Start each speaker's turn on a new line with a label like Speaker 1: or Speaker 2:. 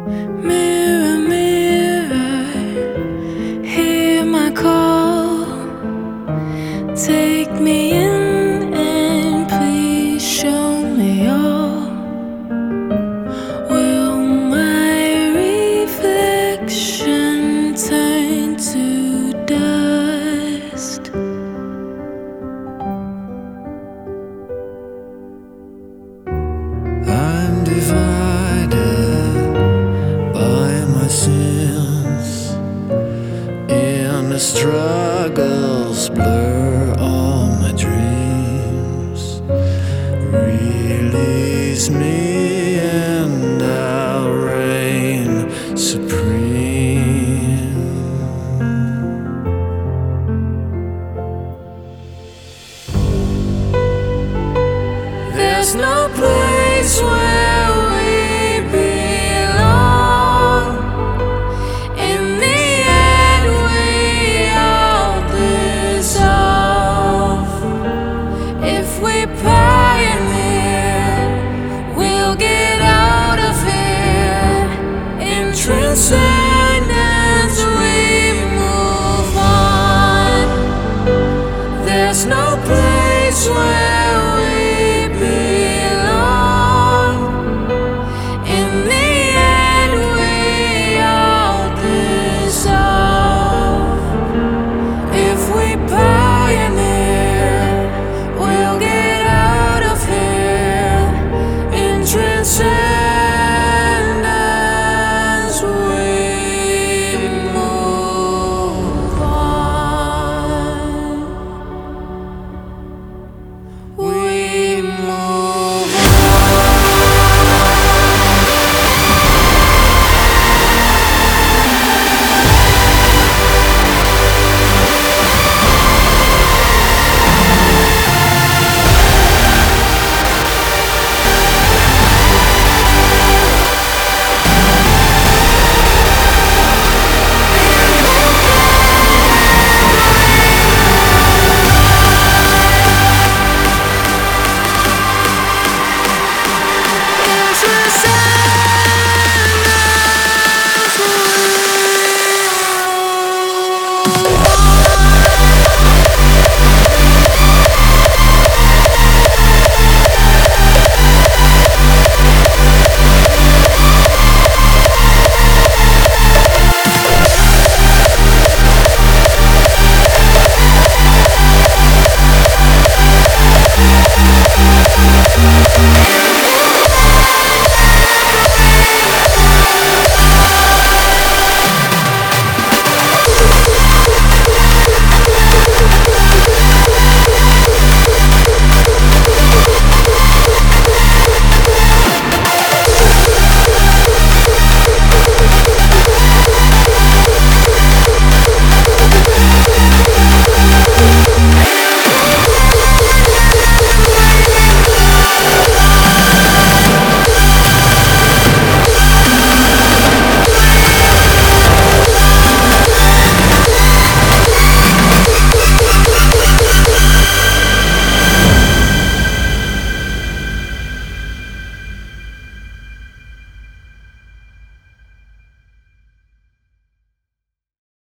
Speaker 1: Mirror, mirror, hear my call. Take me in and please show me all. Will my reflection turn to dust?
Speaker 2: I'm divided by my sins, and the struggles blur all my dreams. Release me and I'll reign supreme. There's no place where we belong. In the end, we all dissolve. If we pioneer, we'll get out of here. In transcendence, we move on. There's no place where we belong. In the end, we all dissolve. If we pioneer, we'll get out of here. In transcendence.